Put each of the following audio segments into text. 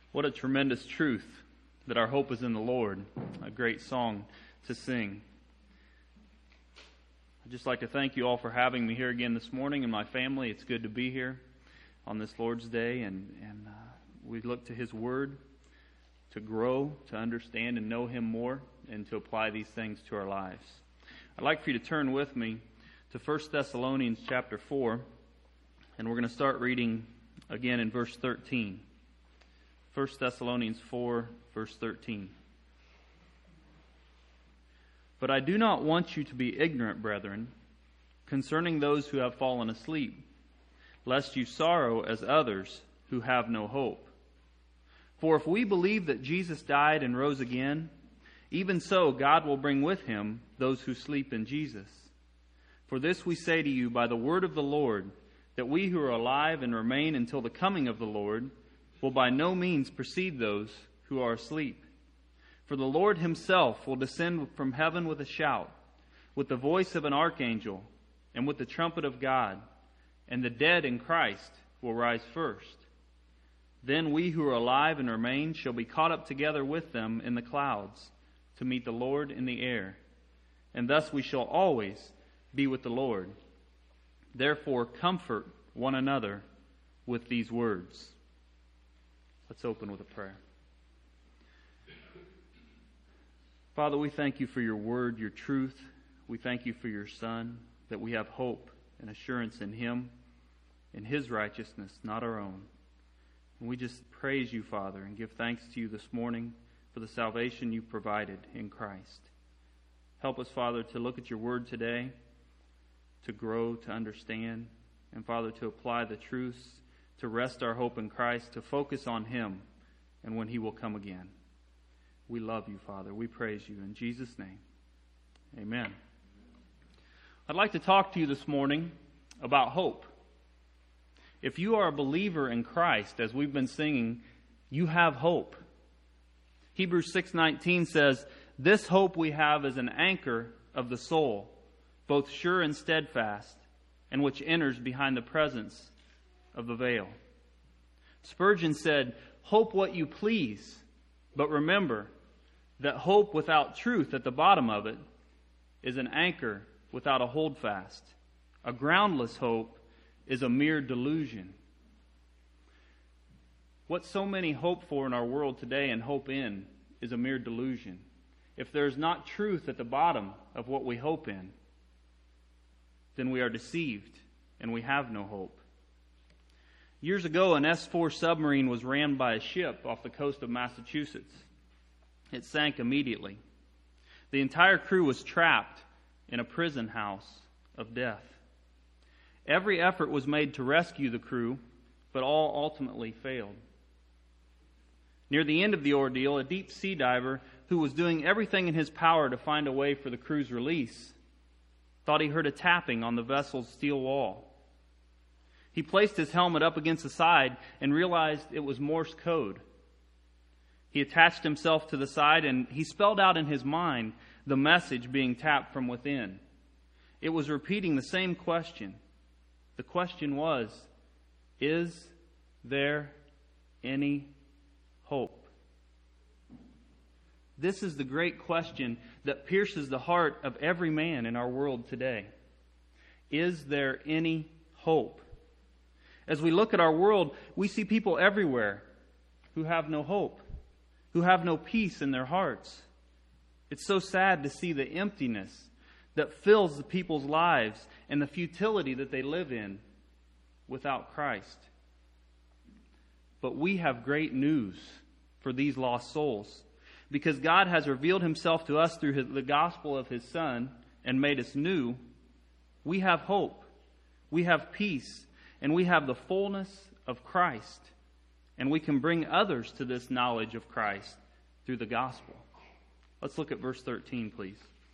What a tremendous truth that our hope is in the Lord. A great song to sing. I'd just like to thank you all for having me here again this morning and my family. It's good to be here on this Lord's Day, and we look to His Word to grow, to understand and know Him more, and to apply these things to our lives. I'd like for you to turn with me to 1 Thessalonians chapter 4, and we're going to start reading again in verse 13. 1 Thessalonians 4, verse 13. But I do not want you to be ignorant, brethren, concerning those who have fallen asleep, lest you sorrow as others who have no hope. For if we believe that Jesus died and rose again, even so God will bring with Him those who sleep in Jesus. For this we say to you by the word of the Lord, that we who are alive and remain until the coming of the Lord will by no means precede those who are asleep. For the Lord Himself will descend from heaven with a shout, with the voice of an archangel, and with the trumpet of God, and the dead in Christ will rise first. Then we who are alive and remain shall be caught up together with them in the clouds to meet the Lord in the air, and thus we shall always be with the Lord. Therefore comfort one another with these words. Let's open with a prayer. Father, we thank you for your word, your truth. We thank you for your Son, that we have hope and assurance in Him, in His righteousness, not our own. And we just praise you, Father, and give thanks to you this morning for the salvation you provided in Christ. Help us, Father, to look at your word today, to grow, to understand, and, Father, to apply the truths, to rest our hope in Christ, to focus on Him and when He will come again. We love you, Father. We praise you. In Jesus' name, amen. I'd like to talk to you this morning about hope. If you are a believer in Christ, as we've been singing, you have hope. Hebrews 6:19 says, "This hope we have is an anchor of the soul, both sure and steadfast, and which enters behind the presence of the veil." Spurgeon said, "Hope what you please, but remember that hope without truth at the bottom of it is an anchor without a holdfast. A groundless hope is a mere delusion." What so many hope for in our world today and hope in is a mere delusion. If there's not truth at the bottom of what we hope in, then we are deceived and we have no hope. Years ago, an S-4 submarine was rammed by a ship off the coast of Massachusetts. It sank immediately. The entire crew was trapped in a prison house of death. Every effort was made to rescue the crew, but all ultimately failed. Near the end of the ordeal, a deep sea diver who was doing everything in his power to find a way for the crew's release thought he heard a tapping on the vessel's steel wall. He placed his helmet up against the side and realized it was Morse code. He attached himself to the side and he spelled out in his mind the message being tapped from within. It was repeating the same question. The question was, is there any hope? This is the great question that pierces the heart of every man in our world today. Is there any hope? As we look at our world, we see people everywhere who have no hope, who have no peace in their hearts. It's so sad to see the emptiness that fills the people's lives and the futility that they live in without Christ. But we have great news for these lost souls, because God has revealed Himself to us through the gospel of His Son and made us new. We have hope, we have peace, and we have the fullness of Christ. And we can bring others to this knowledge of Christ through the gospel. Let's look at verse 13, please.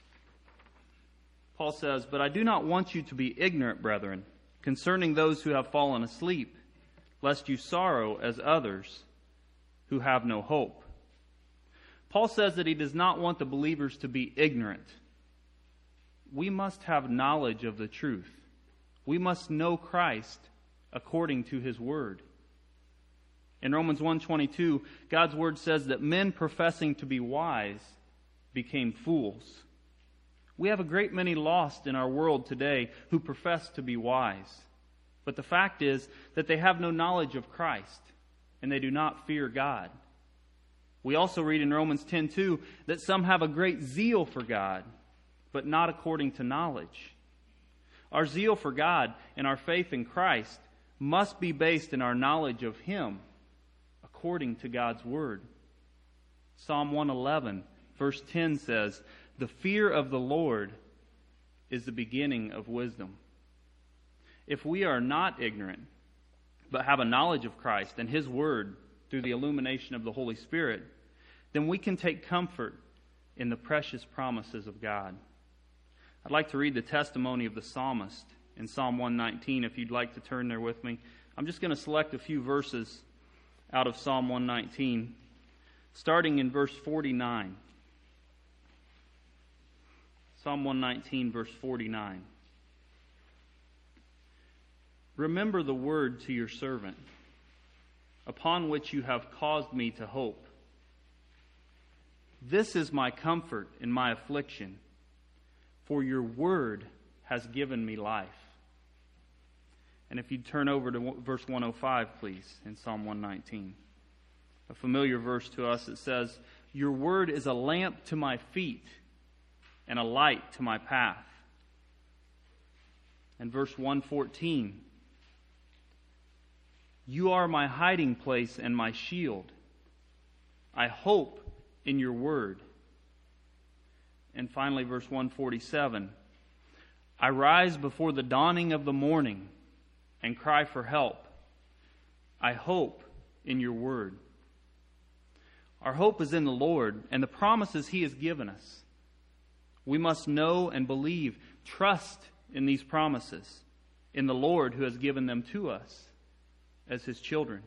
Paul says, "But I do not want you to be ignorant, brethren, concerning those who have fallen asleep, lest you sorrow as others who have no hope." Paul says that he does not want the believers to be ignorant. We must have knowledge of the truth. We must know Christ according to His Word. In Romans 1:22, God's word says that men professing to be wise became fools. We have a great many lost in our world today who profess to be wise. But the fact is that they have no knowledge of Christ, and they do not fear God. We also read in Romans 10:2 that some have a great zeal for God, but not according to knowledge. Our zeal for God and our faith in Christ must be based in our knowledge of Him, according to God's Word. Psalm 111, verse 10 says, "The fear of the Lord is the beginning of wisdom." If we are not ignorant, but have a knowledge of Christ and His Word through the illumination of the Holy Spirit, then we can take comfort in the precious promises of God. I'd like to read the testimony of the psalmist in Psalm 119, if you'd like to turn there with me. I'm just going to select a few verses out of Psalm 119, starting in verse 49. Psalm 119, verse 49. "Remember the word to your servant, upon which you have caused me to hope. This is my comfort in my affliction, for your word has given me life." And if you'd turn over to verse 105, please, in Psalm 119. A familiar verse to us. It says, "Your word is a lamp to my feet and a light to my path." And verse 114, "You are my hiding place and my shield. I hope in your word." And finally, verse 147, "I rise before the dawning of the morning and cry for help. I hope in your word." Our hope is in the Lord and the promises He has given us. We must know and believe, trust in these promises, in the Lord who has given them to us as His children.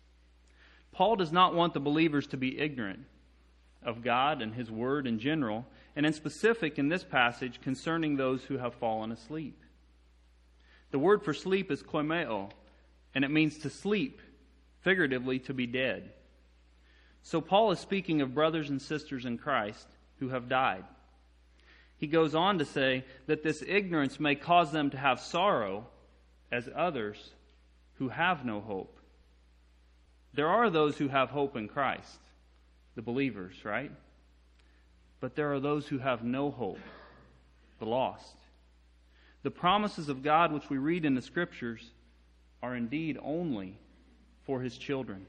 Paul does not want the believers to be ignorant of God and His Word in general, and in specific in this passage concerning those who have fallen asleep. The word for sleep is koimeo, and it means to sleep, figuratively to be dead. So Paul is speaking of brothers and sisters in Christ who have died. He goes on to say that this ignorance may cause them to have sorrow as others who have no hope. There are those who have hope in Christ, the believers, right? But there are those who have no hope, the lost. The promises of God which we read in the Scriptures are indeed only for His children.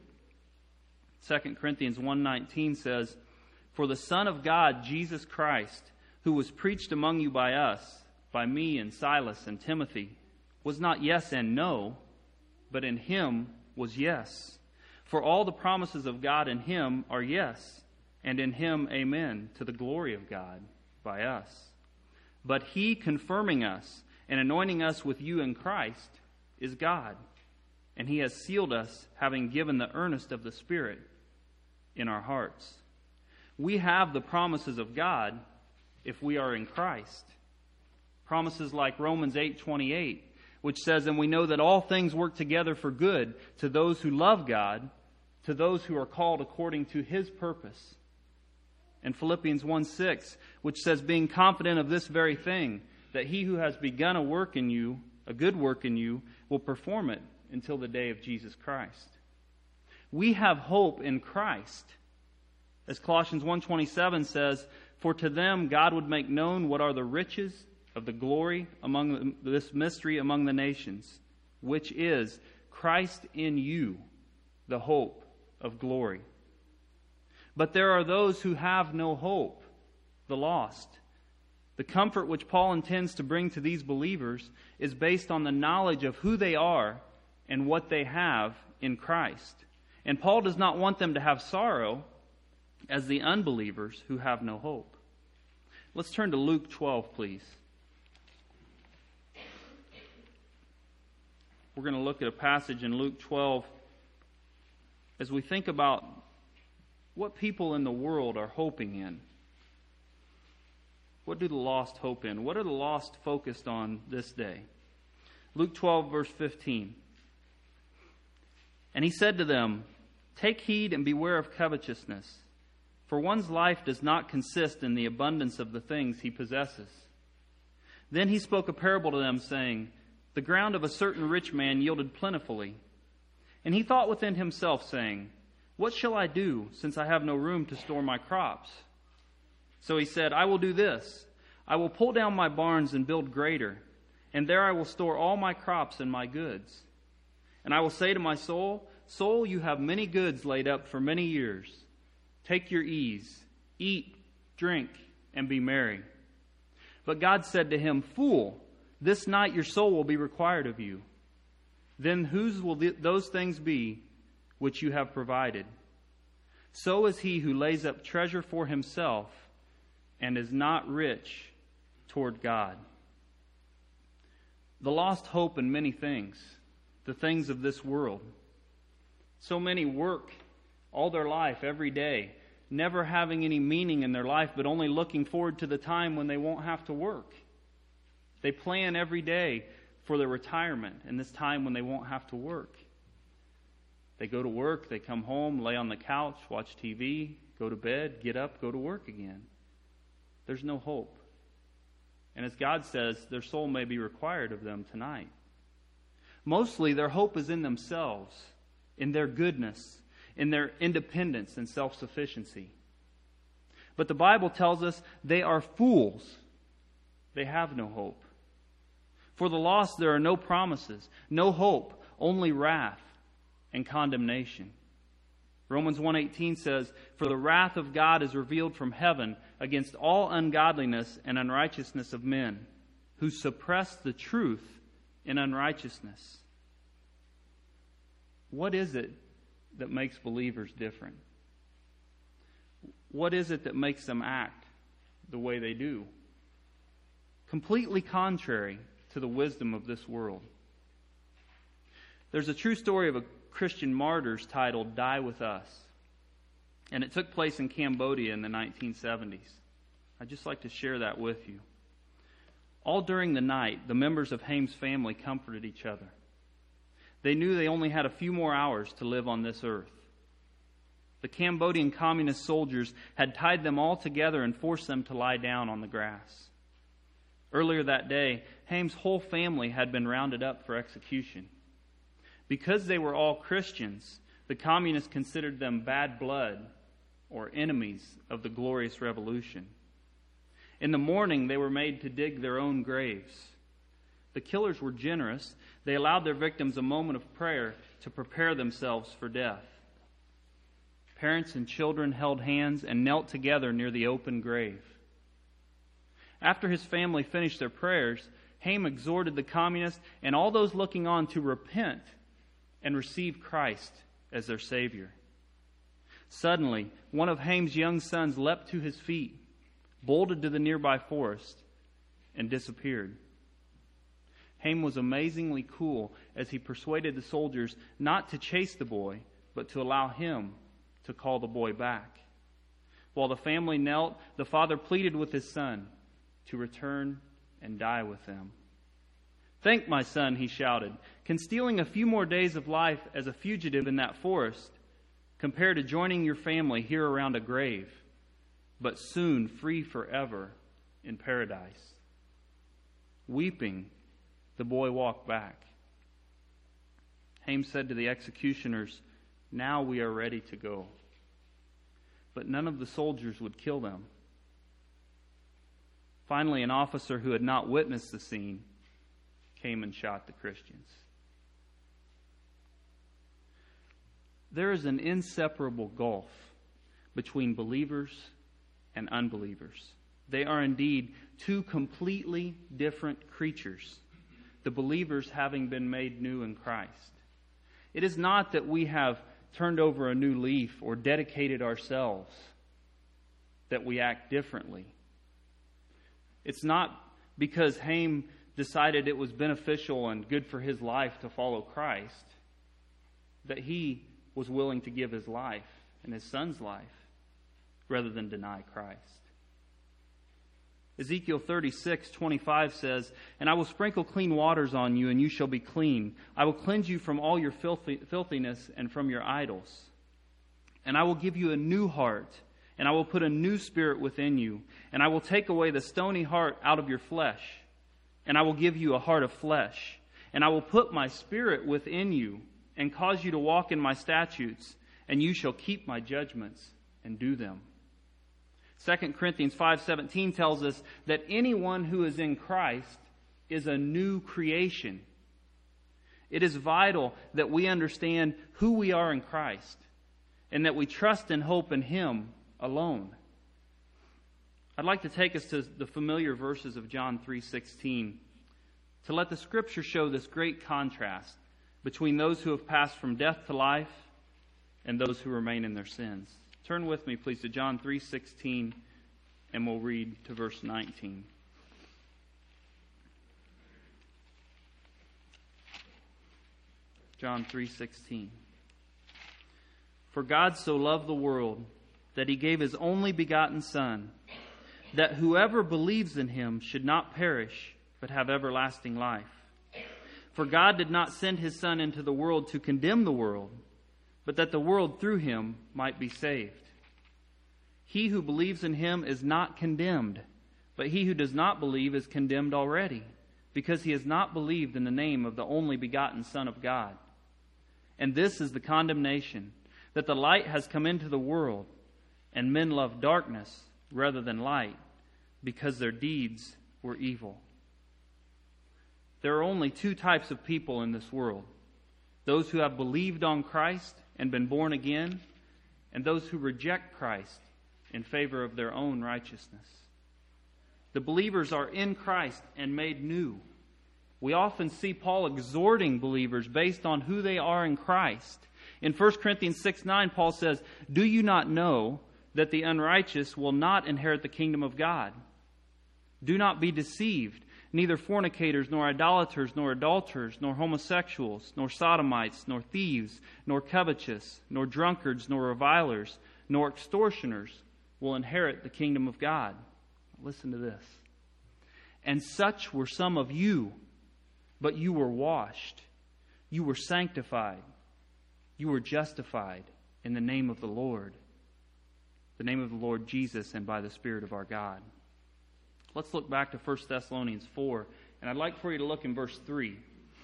2 Corinthians 1:19 says, "For the Son of God, Jesus Christ, who was preached among you by us, by me and Silas and Timothy, was not yes and no, but in Him was yes. For all the promises of God in Him are yes, and in Him amen, to the glory of God by us. But He confirming us and anointing us with you in Christ is God, and He has sealed us, having given the earnest of the Spirit in our hearts." We have the promises of God if we are in Christ. Promises like Romans 8:28, which says, "And we know that all things work together for good to those who love God, to those who are called according to His purpose." And Philippians 1:6, which says, "Being confident of this very thing, that He who has begun a work in you, a good work in you, will perform it until the day of Jesus Christ." We have hope in Christ. As Colossians 1:27 says, "For to them God would make known what are the riches of the glory among this mystery among the nations, which is Christ in you, the hope of glory." But there are those who have no hope, the lost. The comfort which Paul intends to bring to these believers is based on the knowledge of who they are and what they have in Christ. And Paul does not want them to have sorrow as the unbelievers who have no hope. Let's turn to Luke 12, please. We're going to look at a passage in Luke 12 as we think about what people in the world are hoping in. What do the lost hope in? What are the lost focused on this day? Luke 12, verse 15. "And He said to them, Take heed and beware of covetousness, for one's life does not consist in the abundance of the things he possesses. Then he spoke a parable to them, saying, The ground of a certain rich man yielded plentifully. And he thought within himself, saying, What shall I do, since I have no room to store my crops? So he said, I will do this. I will pull down my barns and build greater, and there I will store all my crops and my goods. And I will say to my soul, Soul, you have many goods laid up for many years. Take your ease, eat, drink, and be merry. But God said to him, Fool, this night your soul will be required of you. Then whose will those things be which you have provided? So is he who lays up treasure for himself and is not rich toward God. The lost hope in many things, the things of this world. So many work all their life, every day, never having any meaning in their life, but only looking forward to the time when they won't have to work. They plan every day for their retirement and this time when they won't have to work. They go to work, they come home, lay on the couch, watch TV, go to bed, get up, go to work again. There's no hope. And as God says, their soul may be required of them tonight. Mostly their hope is in themselves, in their goodness, in their independence and self-sufficiency. But the Bible tells us they are fools. They have no hope. For the lost there are no promises, no hope, only wrath and condemnation. Romans 1:18 says, For the wrath of God is revealed from heaven against all ungodliness and unrighteousness of men, who suppress the truth in unrighteousness. What is it that makes believers different? What is it that makes them act the way they do? Completely contrary to the wisdom of this world. There's a true story of a Christian martyrs titled Die With Us. And it took place in Cambodia in the 1970s. I'd just like to share that with you. All during the night, the members of Haim's family comforted each other. They knew they only had a few more hours to live on this earth. The Cambodian communist soldiers had tied them all together and forced them to lie down on the grass. Earlier that day, Haim's whole family had been rounded up for execution. Because they were all Christians, the communists considered them bad blood or enemies of the glorious revolution. In the morning, they were made to dig their own graves. The killers were generous. They allowed their victims a moment of prayer to prepare themselves for death. Parents and children held hands and knelt together near the open grave. After his family finished their prayers, Haim exhorted the communists and all those looking on to repent and receive Christ as their Savior. Suddenly, one of Haim's young sons leapt to his feet, bolted to the nearby forest, and disappeared. Haim was amazingly cool as he persuaded the soldiers not to chase the boy, but to allow him to call the boy back. While the family knelt, the father pleaded with his son to return and die with them. "Think, my son," he shouted, "can stealing a few more days of life as a fugitive in that forest compare to joining your family here around a grave, but soon free forever in paradise?" Weeping, the boy walked back. Haim said to the executioners, "Now we are ready to go." But none of the soldiers would kill them. Finally, an officer who had not witnessed the scene came and shot the Christians. There is an inseparable gulf between believers and unbelievers. They are indeed two completely different creatures, the believers having been made new in Christ. It is not that we have turned over a new leaf or dedicated ourselves that we act differently. It's not because Haim decided it was beneficial and good for his life to follow Christ that he was willing to give his life and his son's life rather than deny Christ. Ezekiel 36:25 says, "And I will sprinkle clean waters on you, and you shall be clean. I will cleanse you from all your filthiness and from your idols. And I will give you a new heart, and I will put a new spirit within you, and I will take away the stony heart out of your flesh, and I will give you a heart of flesh, and I will put my spirit within you, and cause you to walk in my statutes, and you shall keep my judgments and do them. 2 Corinthians 5:17 tells us that anyone who is in Christ is a new creation. It is vital that we understand who we are in Christ and that we trust and hope in Him alone. I'd like to take us to the familiar verses of John 3:16 to let the Scripture show this great contrast between those who have passed from death to life and those who remain in their sins. Turn with me, please, to John 3:16, and we'll read to verse 19. John 3:16. For God so loved the world that He gave His only begotten Son, that whoever believes in Him should not perish, but have everlasting life. For God did not send His Son into the world to condemn the world, but that the world through Him might be saved. He who believes in Him is not condemned, but he who does not believe is condemned already, because he has not believed in the name of the only begotten Son of God. And this is the condemnation, that the light has come into the world, and men love darkness rather than light, because their deeds were evil. There are only two types of people in this world: those who have believed on Christ and been born again, and those who reject Christ in favor of their own righteousness. The believers are in Christ and made new. We often see Paul exhorting believers based on who they are in Christ. In 1 Corinthians 6:9, Paul says, "Do you not know that the unrighteous will not inherit the kingdom of God? Do not be deceived. Neither fornicators, nor idolaters, nor adulterers, nor homosexuals, nor sodomites, nor thieves, nor covetous, nor drunkards, nor revilers, nor extortioners will inherit the kingdom of God." Listen to this. "And such were some of you, but you were washed, you were sanctified, you were justified in the name of the Lord Jesus, and by the Spirit of our God." Let's look back to 1 Thessalonians 4, and I'd like for you to look in verse 3.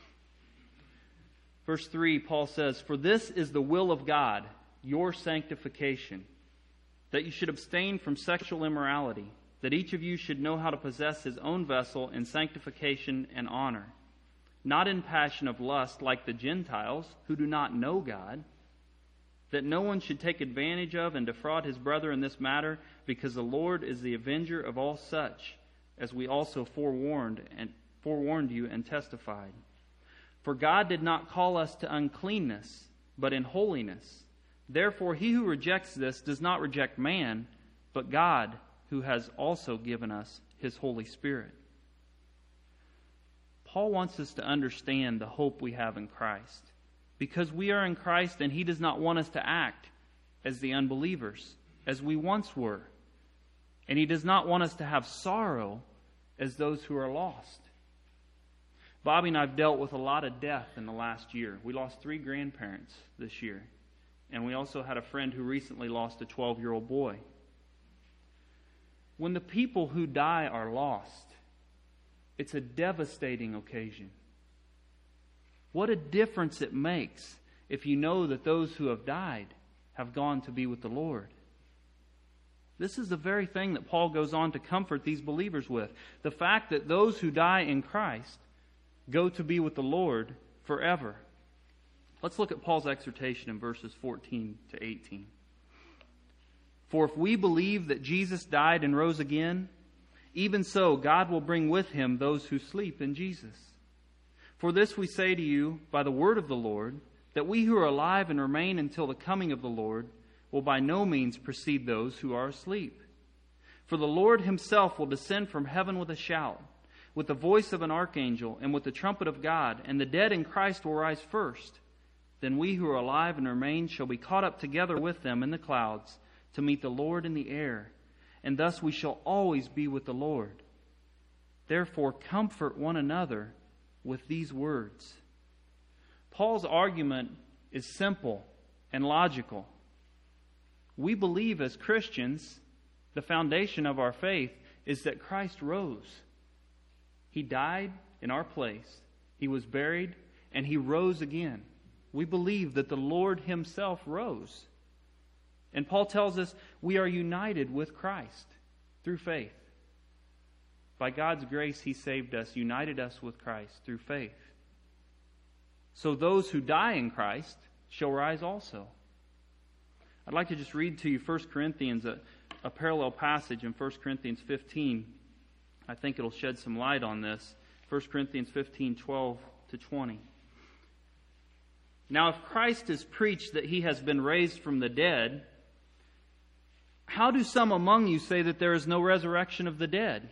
Verse 3, Paul says, "For this is the will of God, your sanctification, that you should abstain from sexual immorality, that each of you should know how to possess his own vessel in sanctification and honor, not in passion of lust like the Gentiles who do not know God, that no one should take advantage of and defraud his brother in this matter, because the Lord is the avenger of all such, as we also forewarned you and testified. For God did not call us to uncleanness, but in holiness. Therefore he who rejects this does not reject man, but God, who has also given us His Holy Spirit." Paul wants us to understand the hope we have in Christ, because we are in Christ, and He does not want us to act as the unbelievers, as we once were. And He does not want us to have sorrow as those who are lost. Bobby and I have dealt with a lot of death in the last year. We lost 3 grandparents this year. And we also had a friend who recently lost a 12-year-old boy. When the people who die are lost, it's a devastating occasion. What a difference it makes if you know that those who have died have gone to be with the Lord. This is the very thing that Paul goes on to comfort these believers with. The fact that those who die in Christ go to be with the Lord forever. Let's look at Paul's exhortation in verses 14 to 18. "For if we believe that Jesus died and rose again, even so God will bring with Him those who sleep in Jesus. For this we say to you by the word of the Lord, that we who are alive and remain until the coming of the Lord will by no means precede those who are asleep. For the Lord Himself will descend from heaven with a shout, with the voice of an archangel, and with the trumpet of God, and the dead in Christ will rise first. Then we who are alive and remain shall be caught up together with them in the clouds to meet the Lord in the air, and thus we shall always be with the Lord. Therefore comfort one another with these words." Paul's argument is simple and logical. We believe as Christians, the foundation of our faith is that Christ rose. He died in our place. He was buried, and He rose again. We believe that the Lord Himself rose. And Paul tells us we are united with Christ through faith. By God's grace, He saved us, united us with Christ through faith. So those who die in Christ shall rise also. I'd like to just read to you 1 Corinthians, a parallel passage in 1 Corinthians 15. I think it'll shed some light on this. 1 Corinthians 15, 12 to 20. Now, if Christ is preached that He has been raised from the dead, how do some among you say that there is no resurrection of the dead?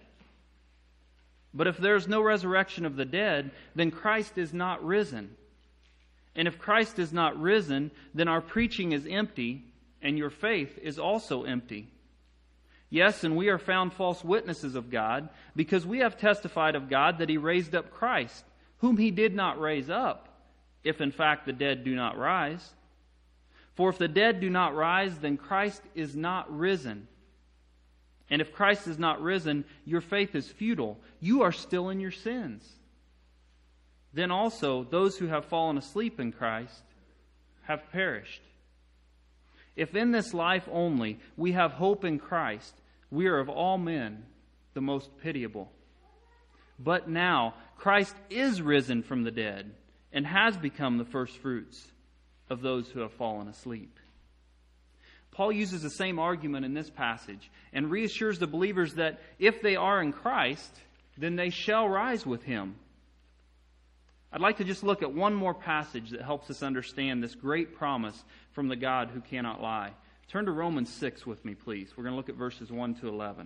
But if there is no resurrection of the dead, then Christ is not risen. And if Christ is not risen, then our preaching is empty, and your faith is also empty. Yes, and we are found false witnesses of God, because we have testified of God that He raised up Christ, whom He did not raise up, if in fact the dead do not rise. For if the dead do not rise, then Christ is not risen. And if Christ is not risen, your faith is futile. You are still in your sins. Then also those who have fallen asleep in Christ have perished. If in this life only we have hope in Christ, we are of all men the most pitiable. But now Christ is risen from the dead and has become the firstfruits of those who have fallen asleep. Paul uses the same argument in this passage and reassures the believers that if they are in Christ, then they shall rise with Him. I'd like to just look at one more passage that helps us understand this great promise from the God who cannot lie. Turn to Romans 6 with me, please. We're going to look at verses 1 to 11.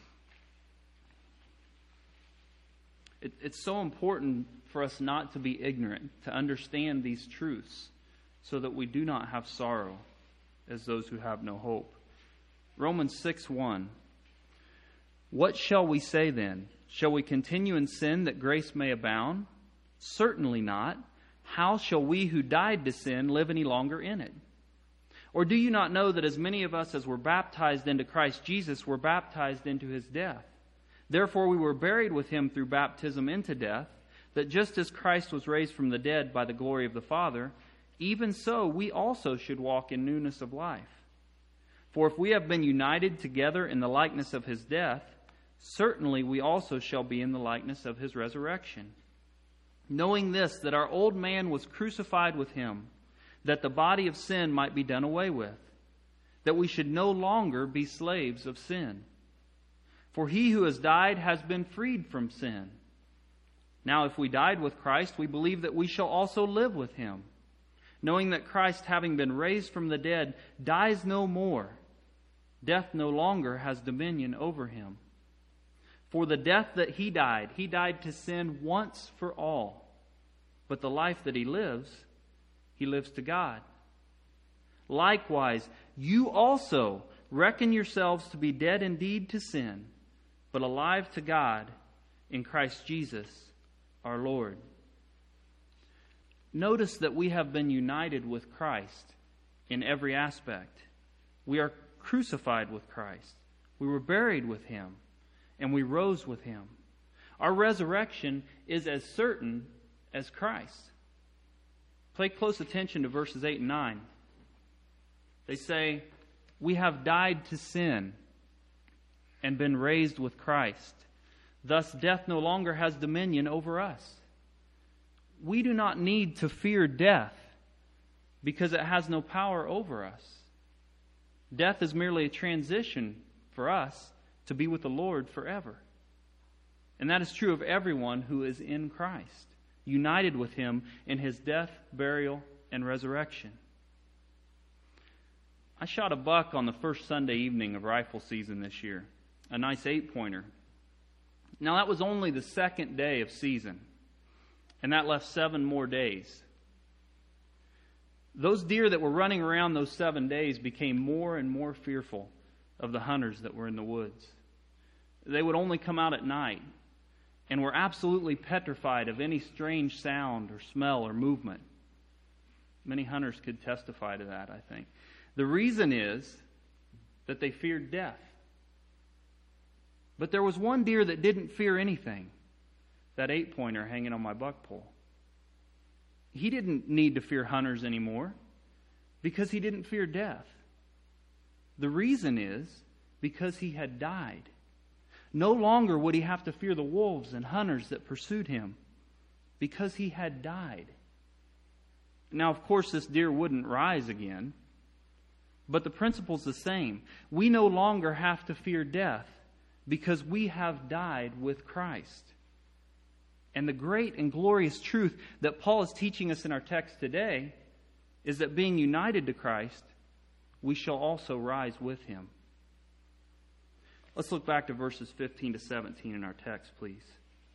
It's so important for us not to be ignorant, to understand these truths, so that we do not have sorrow as those who have no hope. Romans 6:1. What shall we say then? Shall we continue in sin that grace may abound? Certainly not. How shall we who died to sin live any longer in it? Or do you not know that as many of us as were baptized into Christ Jesus were baptized into His death? Therefore we were buried with Him through baptism into death, that just as Christ was raised from the dead by the glory of the Father, even so we also should walk in newness of life. For if we have been united together in the likeness of His death, certainly we also shall be in the likeness of His resurrection. Knowing this, that our old man was crucified with Him, that the body of sin might be done away with, that we should no longer be slaves of sin. For he who has died has been freed from sin. Now if we died with Christ, we believe that we shall also live with Him, knowing that Christ, having been raised from the dead, dies no more. Death no longer has dominion over Him. For the death that He died to sin once for all. But the life that He lives to God. Likewise, you also reckon yourselves to be dead indeed to sin, but alive to God in Christ Jesus our Lord. Notice that we have been united with Christ in every aspect. We are crucified with Christ. We were buried with Him, and we rose with Him. Our resurrection is as certain as Christ. Pay close attention to verses 8 and 9. They say, we have died to sin and been raised with Christ. Thus death no longer has dominion over us. We do not need to fear death because it has no power over us. Death is merely a transition for us to be with the Lord forever. And that is true of everyone who is in Christ, united with Him in His death, burial, and resurrection. I shot a buck on the first Sunday evening of rifle season this year, a nice 8-pointer. Now that was only the second day of season, and that left 7 more days. Those deer that were running around those 7 days became more and more fearful of the hunters that were in the woods. They would only come out at night and were absolutely petrified of any strange sound or smell or movement. Many hunters could testify to that, I think. The reason is that they feared death. But there was one deer that didn't fear anything, that 8-pointer hanging on my buck pole. He didn't need to fear hunters anymore because he didn't fear death. The reason is because he had died. No longer would he have to fear the wolves and hunters that pursued him because he had died. Now, of course, this deer wouldn't rise again, but the principle's the same. We no longer have to fear death because we have died with Christ. And the great and glorious truth that Paul is teaching us in our text today is that being united to Christ, we shall also rise with him. Let's look back to verses 15 to 17 in our text, please.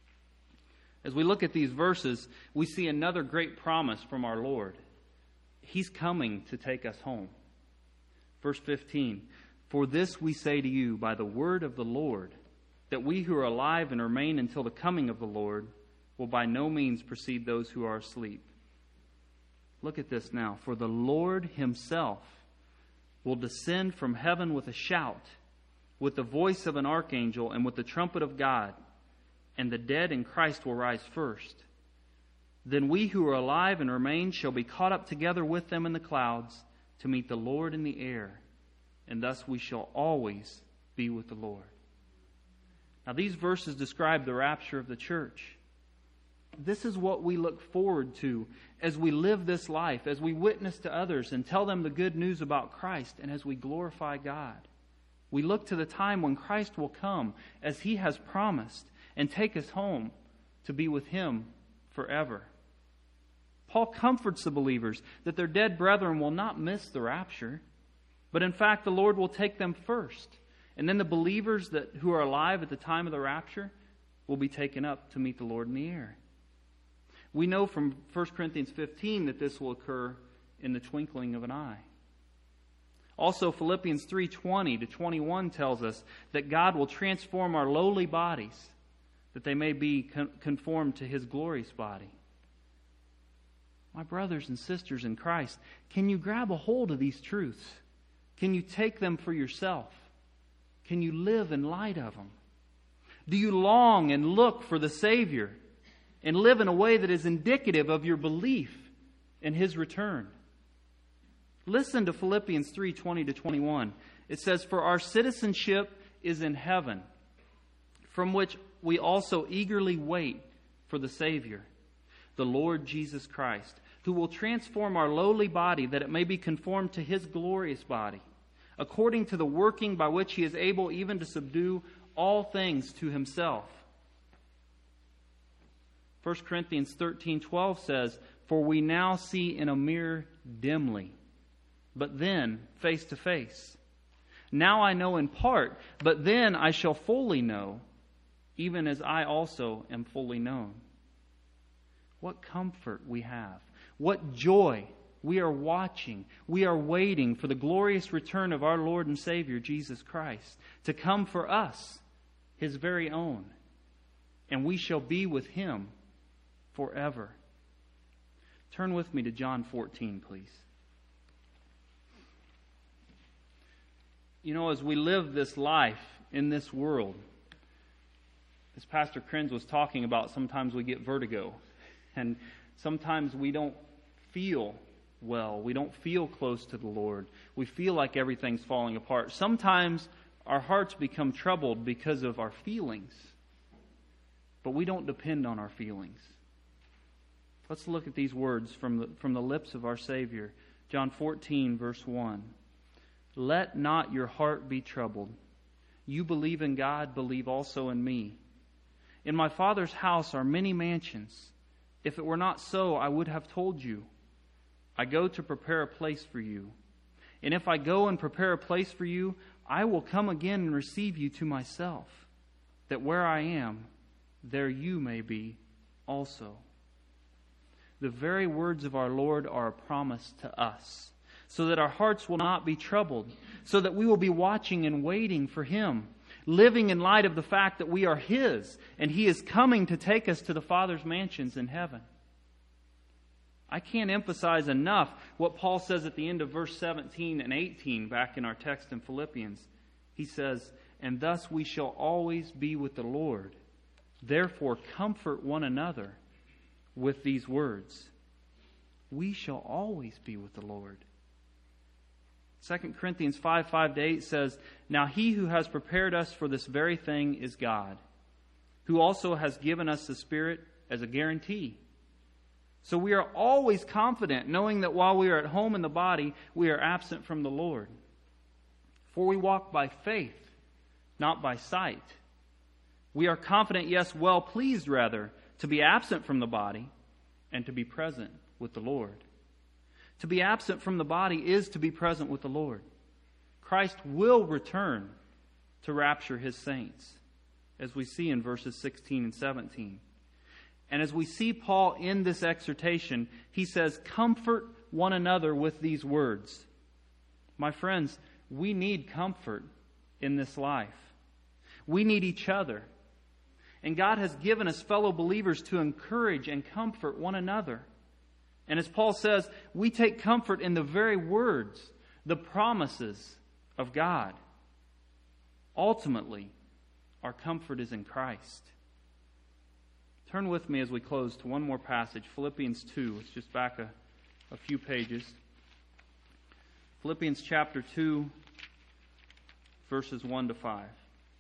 As we look at these verses, we see another great promise from our Lord. He's coming to take us home. Verse 15, "For this we say to you by the word of the Lord, that we who are alive and remain until the coming of the Lord will by no means precede those who are asleep." Look at this now. "For the Lord himself will descend from heaven with a shout, with the voice of an archangel, and with the trumpet of God, and the dead in Christ will rise first. Then we who are alive and remain shall be caught up together with them in the clouds to meet the Lord in the air, and thus we shall always be with the Lord." Now these verses describe the rapture of the church. This is what we look forward to as we live this life, as we witness to others and tell them the good news about Christ, and as we glorify God. We look to the time when Christ will come, as he has promised, and take us home to be with him forever. Paul comforts the believers that their dead brethren will not miss the rapture, but in fact the Lord will take them first. And then the believers who are alive at the time of the rapture will be taken up to meet the Lord in the air. We know from 1 Corinthians 15 that this will occur in the twinkling of an eye. Also, Philippians 3:20 to 21 tells us that God will transform our lowly bodies, that they may be conformed to his glorious body. My brothers and sisters in Christ, can you grab a hold of these truths? Can you take them for yourself? Can you live in light of them? Do you long and look for the Savior and live in a way that is indicative of your belief in his return? Listen to Philippians 3:20 to 21. It says, "For our citizenship is in heaven, from which we also eagerly wait for the Savior, the Lord Jesus Christ, who will transform our lowly body that it may be conformed to his glorious body, according to the working by which he is able even to subdue all things to himself." 1 Corinthians 13:12 says, "For we now see in a mirror dimly, but then face to face. Now I know in part, but then I shall fully know, even as I also am fully known." What comfort we have. What joy. We are watching. We are waiting for the glorious return of our Lord and Savior, Jesus Christ, to come for us, his very own. And we shall be with him forever. Turn with me to John 14, please. You know, as we live this life in this world, as Pastor Krenz was talking about, sometimes we get vertigo. And sometimes we don't feel well. We don't feel close to the Lord. We feel like everything's falling apart. Sometimes our hearts become troubled because of our feelings. But we don't depend on our feelings. Let's look at these words from the lips of our Savior. John 14, verse 1. "Let not your heart be troubled. You believe in God, believe also in me. In my Father's house are many mansions. If it were not so, I would have told you. I go to prepare a place for you. And if I go and prepare a place for you, I will come again and receive you to myself, that where I am, there you may be also." The very words of our Lord are a promise to us, so that our hearts will not be troubled, so that we will be watching and waiting for him, living in light of the fact that we are his, and he is coming to take us to the Father's mansions in heaven. I can't emphasize enough what Paul says at the end of verse 17 and 18 back in our text in Philippians. He says, "And thus we shall always be with the Lord. Therefore comfort one another with these words." We shall always be with the Lord. 2 Corinthians 5:5-8 says, "Now he who has prepared us for this very thing is God, who also has given us the Spirit as a guarantee. So we are always confident, knowing that while we are at home in the body, we are absent from the Lord. For we walk by faith, not by sight. We are confident, yes, well pleased rather, to be absent from the body and to be present with the Lord." To be absent from the body is to be present with the Lord. Christ will return to rapture His saints, as we see in verses 16 and 17. And as we see Paul in this exhortation, he says, "Comfort one another with these words." My friends, we need comfort in this life. We need each other. And God has given us fellow believers to encourage and comfort one another. And as Paul says, we take comfort in the very words, the promises of God. Ultimately, our comfort is in Christ. Turn with me as we close to one more passage, Philippians 2. It's just back a few pages. Philippians chapter 2, verses 1-5.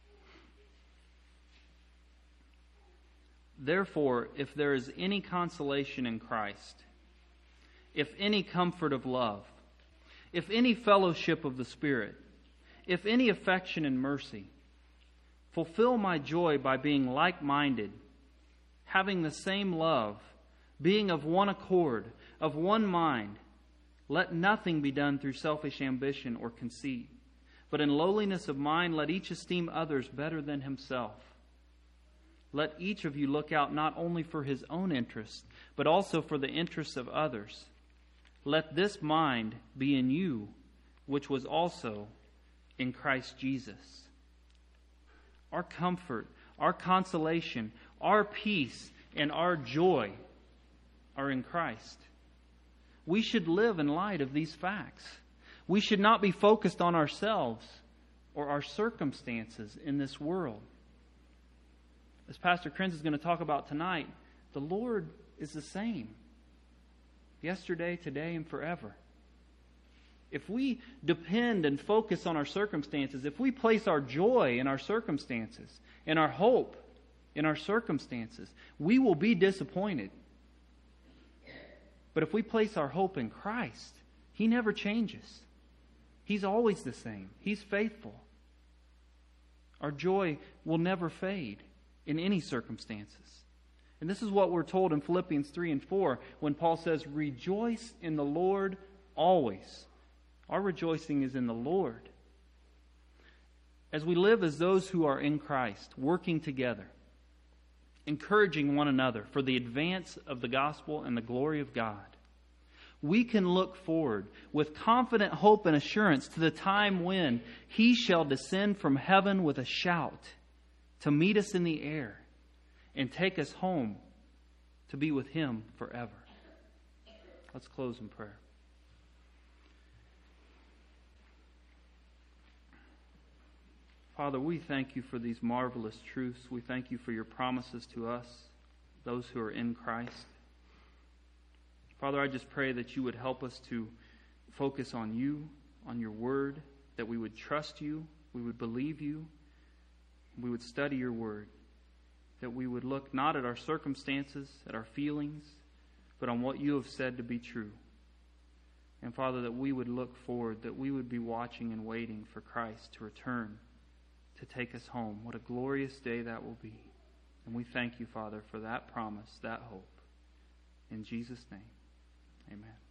"Therefore, if there is any consolation in Christ, if any comfort of love, if any fellowship of the Spirit, if any affection and mercy, fulfill my joy by being like-minded, having the same love, being of one accord, of one mind. Let nothing be done through selfish ambition or conceit, but in lowliness of mind let each esteem others better than himself. Let each of you look out not only for his own interest, but also for the interests of others. Let this mind be in you, which was also in Christ Jesus." Our comfort, our consolation, our peace, and our joy are in Christ. We should live in light of these facts. We should not be focused on ourselves or our circumstances in this world. As Pastor Krenz is going to talk about tonight, the Lord is the same. Yesterday, today, and forever. If we depend and focus on our circumstances, if we place our joy in our circumstances, and our hope in our circumstances, we will be disappointed. But if we place our hope in Christ, He never changes. He's always the same. He's faithful. Our joy will never fade in any circumstances. And this is what we're told in Philippians 3 and 4 when Paul says, "Rejoice in the Lord always." Our rejoicing is in the Lord. As we live as those who are in Christ, working together, encouraging one another for the advance of the gospel and the glory of God, we can look forward with confident hope and assurance to the time when He shall descend from heaven with a shout to meet us in the air and take us home to be with Him forever. Let's close in prayer. Father, we thank You for these marvelous truths. We thank You for Your promises to us, those who are in Christ. Father, I just pray that You would help us to focus on You, on Your Word, that we would trust You, we would believe You, we would study Your Word, that we would look not at our circumstances, at our feelings, but on what You have said to be true. And Father, that we would look forward, that we would be watching and waiting for Christ to return, to take us home. What a glorious day that will be. And we thank You, Father, for that promise, that hope. In Jesus' name, amen.